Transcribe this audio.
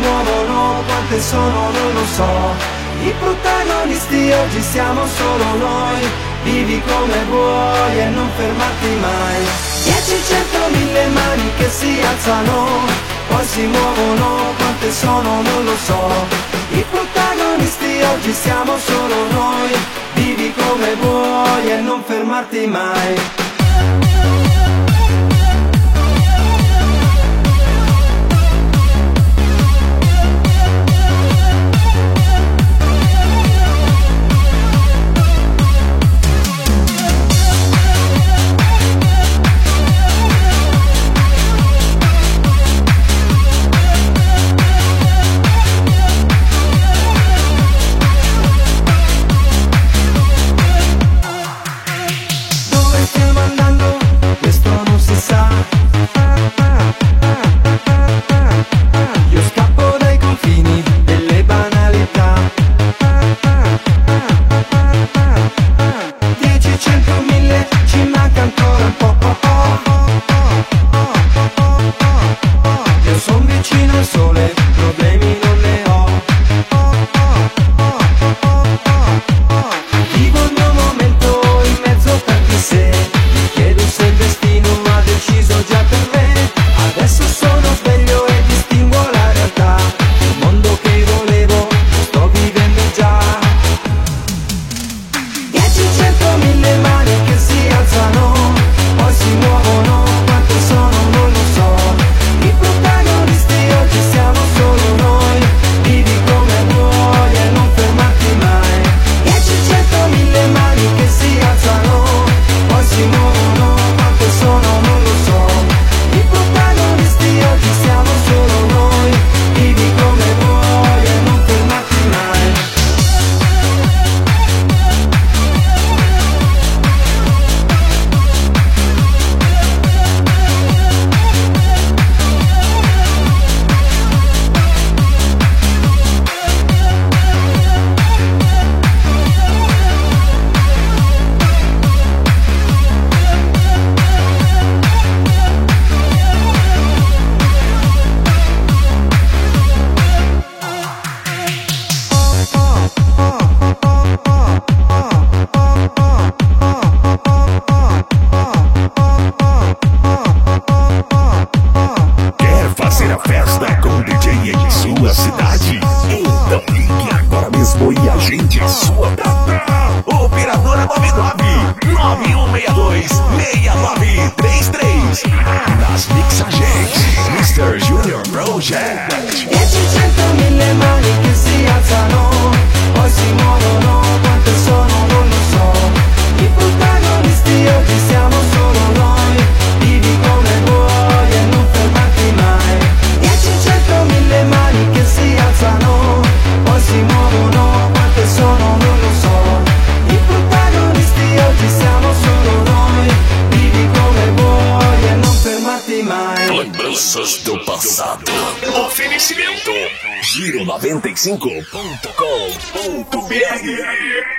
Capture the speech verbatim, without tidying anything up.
muovono, quante sono non lo so. I protagonisti oggi siamo solo noi. Vivi come vuoi e non fermarti mai. Dieci, cento, mille mani che si alzano, poi si muovono, quante sono non lo so. I protagonisti oggi siamo solo noi. Vivi come vuoi e non fermarti mai. Io scappo dai confini delle banalità. Dieci, cento, mille, ci manca ancora un po'. Io son vicino al sole, problemi non ne ho. Vivo il mio momento in mezzo a tanti se. Mi chiedo se il destino ha deciso già per me. Adesso sono sveglio e distingo la realtà. Il mondo che volevo lo sto vivendo già. Dieci, cento, mille mani che si alzano, poi si muovono, quante sono non lo so. I protagonisti oggi siamo solo noi. Vivi come vuoi e non fermarti mai. Dieci, cento, mille mani che si alzano, poi si muovono, quante sono non lo so. I protagonisti oggi siamo solo noi. Vivi come vuoi e non fermarti mai. Quer fazer a festa com o D J em sua cidade? Então ligue agora mesmo e agende a sua data. Operadora nove nove nove um seis dois seis nove três três. Nas mixagens mister Junior Project. Dieci, cento, mille mani che si alzano, poi si muovono, quante sono non lo so. I protagonisti oggi siamo solo noi. Vivi come vuoi e non fermarti mai. Dieci, cento, mille mani che si alzano, poi si muovono, quante sono non lo so. I protagonisti oggi siamo solo noi. Vivi come vuoi e non fermarti mai. Lembranças do passado. Oferecimento Giro noventa e cinco ponto com ponto br.